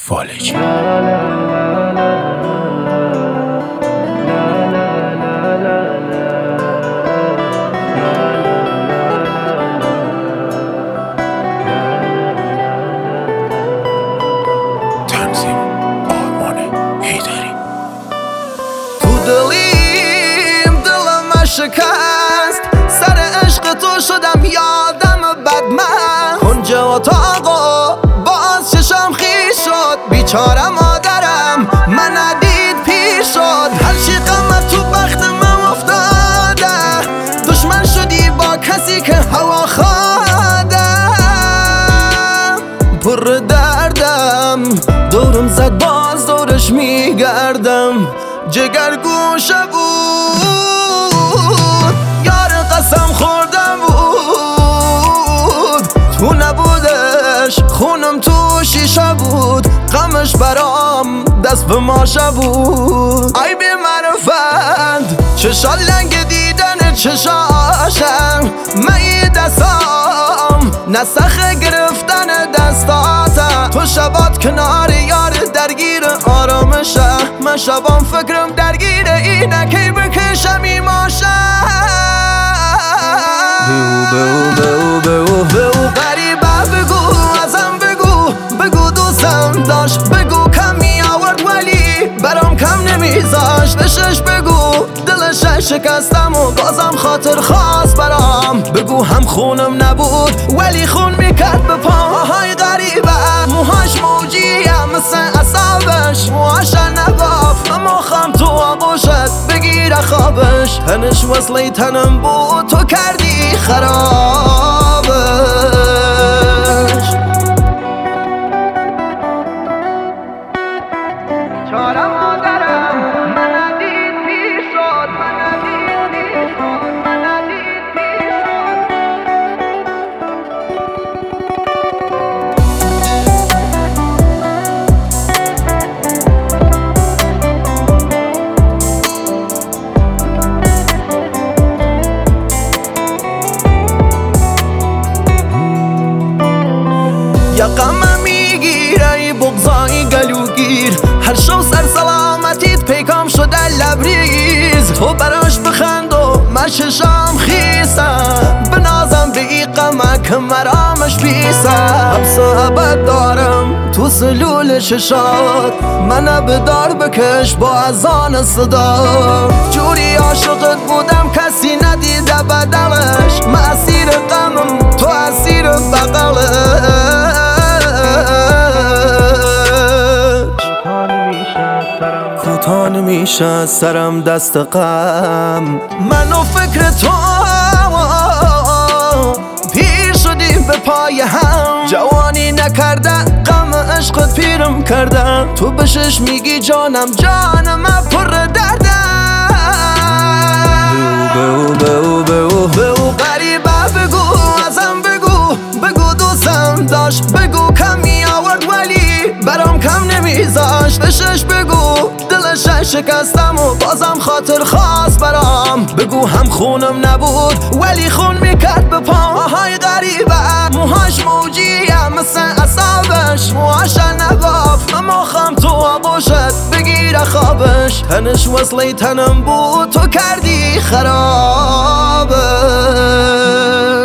فالجی. تنظیم آرمان حیدری. تو دلم شکست، سر عشق تو شدم یادم بد من. کنج اتاقا باز چشم خیس شد، بیچاره مادرم من ندید پیر شد. هر چی غمت تو بخت من افتاده، دشمن شدی با کسی که هوا خواهدم. پر دردم دورم زد باز دورش میگردم. جگر گوشه بود یار قسم خوردم بود، تو نبودش خونم تو شیشه بود. غمش برام دست به ماشه بود. ای بی معرفت چشا لنگ دیدن چشاشم، من دستام نسخ گرفتن دستاتم. تو شبات کنار یار درگیر آرامشه، من شبام فکرم درگیر اینه کی بکشم ایماشه. بگو غریبه بگو ازم بگو دوستم داشت، بگو کم می آورد ولی برام کم نمیذاشت. بشش بگو دلش شکستم و بازم خاطر خواست برام. بگو هم خونم نبود ولی خون میکرد به پاهای غریبه. موهاش موجیه مثل اصابش، موهاش نباف مخم تو آغوشت بگیر خوابش. تنش وصله تنم بود تو کردی خرابش. چاره مادرم من ندید پیر شد، من ندید پیر شد، من ندید پیر شد. یا غمم میگیره ای بغضای گلوگیر، هر شو سر سلامتیت پیکام شده لبریز. تو براش بخند و من چشام خیسم، بنازم به ای غمه که مرامش پیسم. حبس ابد دارم تو سلول ششات، من بدار بکش با اذان صدا. جوری عاشقت بودم کسی ندیده بدلش، من اسیر غمم تو اسیر بغلش. کوتاه نمیشه سرم دست غم، من و فکر تو پیر شدیم به پای هم. جوانی نکرده غم عشقت پیرم کرده، تو بشش میگی جانم پر درده. بگو غریبه بگو ازم بگو دوستم داشت، بگو کم می آورد ولی برام کم نمیذاشت. بشش بگو دلش شکستم و بازم خاطر خواست برام. بگو هم خونم نبود ولی خون میکرد به پاهای غریبه. موهاش موجیه مثل اصابش، موهاش نباف مخم تو آغوشت بگیر خوابش. تنش وصله تنم بود تو کردی خرابش.